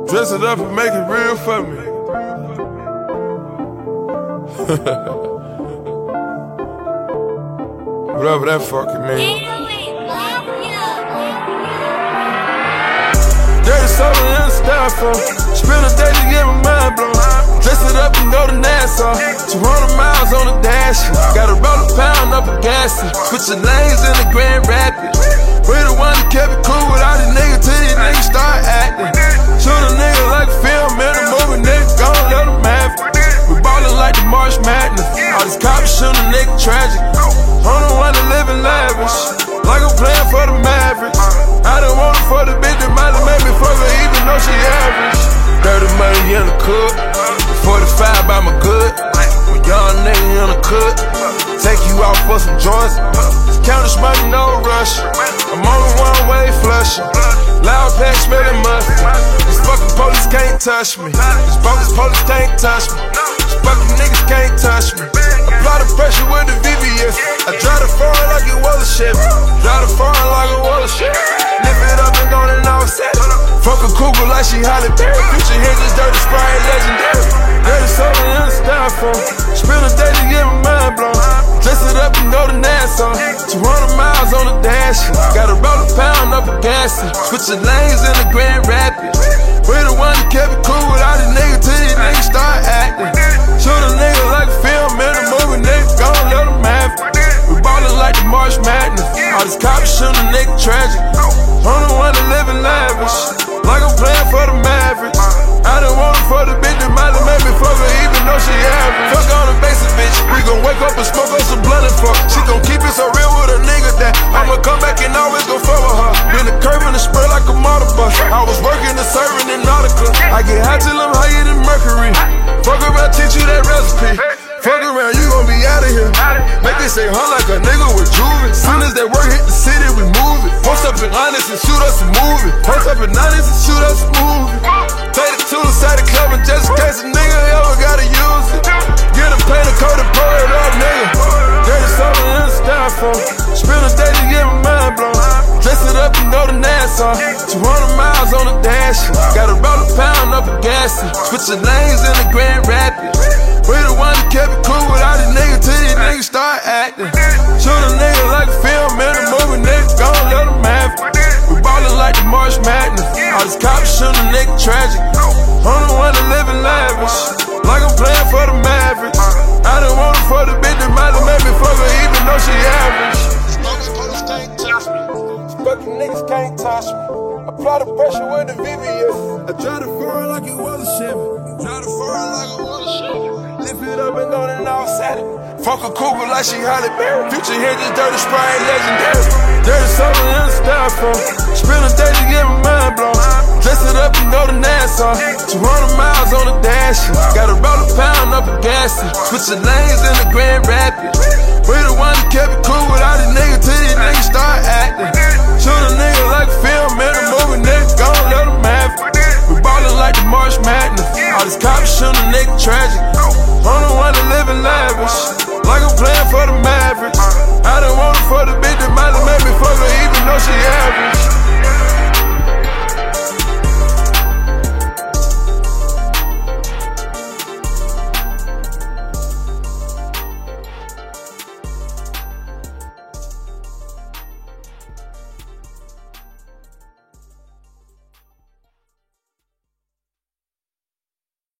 Dress it up and make it real for me. Whatever that fucking means. Dirty soda in the styrofoam. Spend a day to get my mind blown. Dress it up and go to Nassau. 200 miles on the dash. Gotta roll a pound up a gas. Switch your lanes in the Grand Rapids. We the one that kept it cool with all these niggas till these niggas start acting. Shoot a nigga like a film in a movie, nigga gon' let them have it. We ballin' like the March Madness. All these cops shoot a nigga tragic. I'm the one that living lavish, like I'm playing for the Mavericks. I done want her for the bitch that might have made me fuck her even though she average. 30 money in the cook, 45 by my good. When young nigga in the cook, take you out for some joints. Count this money, no rush. I'm on the one-way flushing. Loud pack smelling mustard. These fucking police can't touch me. These bogus police can't touch me. These fucking niggas can't touch me. Apply the pressure with the VVS. I drive the foreign like it was a Chevy. Drive the foreign like it was a Chevy. Lift it up and go and offset. Fuck a cougar like she Halle Berry. Future here just dirty Sprite legendary. Dirty soda in the styrofoam. Spend a day to get my mind blown. Dress it up and go to Nassau. 200 miles on the dash. Gotta roll a pound up a gas. Switch your lanes in the Grand Rapids. We the one that kept it cool with all these niggas till these niggas start acting. Shoot a nigga like a film in a movie, nigga gon' let them have it. We ballin' like the March Madness. All these cops shoot a nigga tragic. I'm the one that living lavish, like I'm playing for the Mavericks. I done want her for the bitch that might have made me fuck her even though she average. Fuck on the basic bitch, we gon' wake up and smoke up some blunt and fuck. She gon' keep it so real with a nigga that I'ma come back and always gon' fuck with her. Been the curve and the spray like a motor bus. I was working and serving in Nautica. I get high till I'm higher than Mercury. Fuck around, teach you that recipe. Fuck around, you gon' be out of here. Make it say huh like a nigga with juvie. Soon as that work hit the city, we move it. Post up in Honest and shoot us a movie. Post up in Honest and shoot us a movie. Take it to the side of the club and just in case a nigga ever gotta use it. Get a paint, a coat, and pour it up, nigga. Dirty soda in the styrofoam. Spend a day to get my mind blown. Dress it up and go to Nassau. 200 miles on the dash. Gotta roll a pound up a gas. Switch your lanes in the Grand Rapids. We the one that kept it cool with all these niggas till these niggas start acting. Shoot a nigga like a film in a movie, nigga gon' let them have it. We ballin' like the March Madness. All these cops shoot a nigga tragic. I'm the one that living lavish, like I'm playing for the Mavericks. I done want her for the bitch that might have made me fuck her even though she average. These bogus police can't touch me. These fucking niggas can't touch me. Apply the pressure with the VVS. I drive the foreign like it was a Chevy. Drive the foreign like it was a Chevy. Lift it up and go and offset it. Fuck a cougar like she Halle Berry. Future here just dirty Sprite legendary. Dirty soda in the styrofoam. Spend a day to get my mind blown. Dress it up and go to Nassau. 200 miles on the dash. Gotta roll a pound up a gas. Switch your lanes in the Grand Rapids. We the one that kept it cool with all these niggas till these niggas start acting. Shoot a nigga like a film in a movie, nigga gon' let them have it. We ballin' like the March Madness. All these cops shoot a nigga tragic. I'm the one that living lavish, like I'm playing for the Mavericks. I done want her for the bitch that might have made me fuck her even though she average.